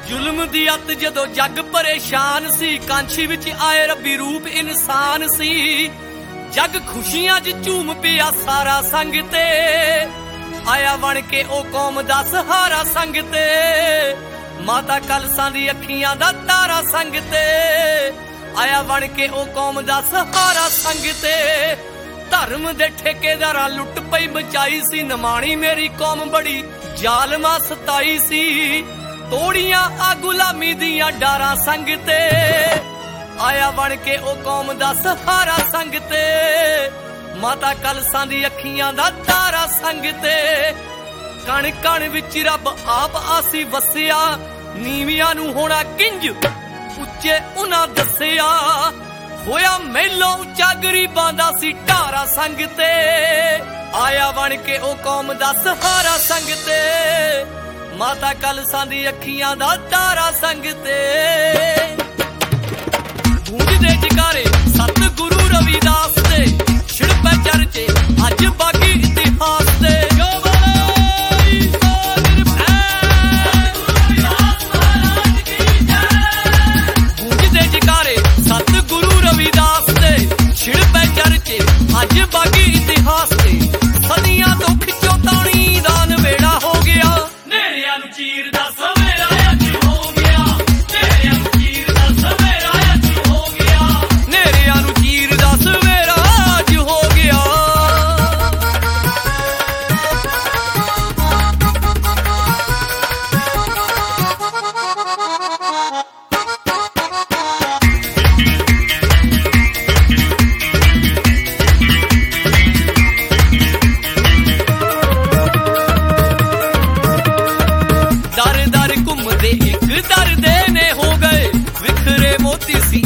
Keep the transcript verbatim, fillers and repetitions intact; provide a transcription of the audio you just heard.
ਜ਼ੁਲਮ ਦੀ ਅੱਤ ਜਦੋਂ ਜੱਗ ਪਰੇਸ਼ਾਨ ਸੀ, ਕਾਂਛੀ ਵਿੱਚ ਆਏ ਰੱਬੀ ਰੂਪ ਇਨਸਾਨ ਸੀ। ਜੱਗ ਖੁਸ਼ੀਆਂ 'ਚ ਝੂਮ ਪਿਆ ਸਾਰਾ ਸੰਗ ਤੇ, ਆਇਆ ਬਣ ਕੇ ਉਹ ਕੌਮ ਦਾ ਸਹਾਰਾ ਸੰਗ ਤੇ। ਮਾਤਾ ਕਲਸਾਂ ਦੀ ਅੱਖੀਆਂ ਦਾ ਤਾਰਾ ਸੰਗ ਤੇ, ਆਇਆ ਬਣ ਕੇ ਉਹ ਕੌਮ ਦਾ ਸਹਾਰਾ ਸੰਗ ਤੇ। ਧਰਮ ਦੇ ਠੇਕੇਦਾਰਾਂ ਲੁੱਟ ਪਈ ਮਚਾਈ ਸੀ, ਨਿਮਾਣੀ ਮੇਰੀ ਕੌਮ ਬੜੀ ਜ਼ਾਲਮਾਂ ਸਤਾਈ ਸੀ। ਤੋੜੀਆਂ ਆ ਗੁਲਾਮੀ ਦੀਆਂ ਡਾਰਾਂ ਸੰਗ ਤੇ, ਆਇਆ ਬਣ ਕੇ ਉਹ ਕੌਮ ਦਾ ਸਹਾਰਾ ਸੰਗ ਤੇ। ਮਾਤਾ ਕਲਸਾਂ ਦੀ ਅੱਖੀਆਂ ਦਾ ਤਾਰਾ ਸੰਗ ਤੇ। ਕਣ ਕਣ ਵਿੱਚ ਰੱਬ ਆਪ ਆਸੀ ਵਸਿਆ, ਨੀਵਿਆਂ ਨੂੰ ਹੋਣਾ ਕਿੰਜ ਉੱਚੇ ਉਹਨਾਂ ਦੱਸਿਆ। ਹੋਇਆ ਮੇਲੋਂ ਉੱਚਾ ਗਰੀਬਾਂ ਦਾ ਸੀ ਢਾਰਾ ਸੰਗ ਤੇ, ਆਇਆ ਬਣ ਕੇ ਉਹ ਕੌਮ ਦਾ ਸਹਾਰਾ ਸੰਗ ਤੇ। ਮਾਤਾ ਕਲਸਾਂ ਦੀ ਅੱਖੀਆਂ ਦਾ ਤਾਰਾ ਸੰਗ ਤੇ। ਗੂੰਜਦੇ ਜਕਾਰੇ ਸਤਿਗੁਰੂ ਰਵਿਦਾਸ ਦੇ, ਛਿੜਪੇ ਚਰਚੇ ਅੱਜ ਬਾਕੀ ਇਤਿਹਾਸ ਦੇ। ਗੂੰਜਦੇ ਜਕਾਰੇ ਸਤਿਗੁਰੂ ਰਵਿਦਾਸ ਦੇ, ਛਿੜਪੇ ਚਰਚੇ ਅੱਜ ਬਾਕੀ ਇਤਿਹਾਸ ਦੇ। ਸਦੀਆਂ ਤੋਂ ਖਿੱਚੋ ਤਾਣੀ ਦਾ ਨਵੇੜਾ ਹੋ ਗਿਆ, ਨੇਰਿਆਂ ਨੂੰ ਚੀਰ ਦਾ ਸਵੇਰਾ ਅੱਜ ਹੋ ਗਿਆ। ਨੇਰਿਆਂ ਨੂੰ ਚੀਰ ਦਾ ਸਵੇਰਾ ਅੱਜ ਹੋ ਗਿਆ। ਨੇਰਿਆਂ ਨੂੰ ਚੀਰ ਦਾ ਸਵੇਰਾ ਅੱਜ ਹੋ ਗਿਆ। ਦਰ ਦਰ ਘੁੰਮਦੇ ਇੱਕ ਦਰ ਦੇ ਨੇ ਹੋ ਗਏ, ਵਿਖਰੇ ਮੋਤੀ ਸੀ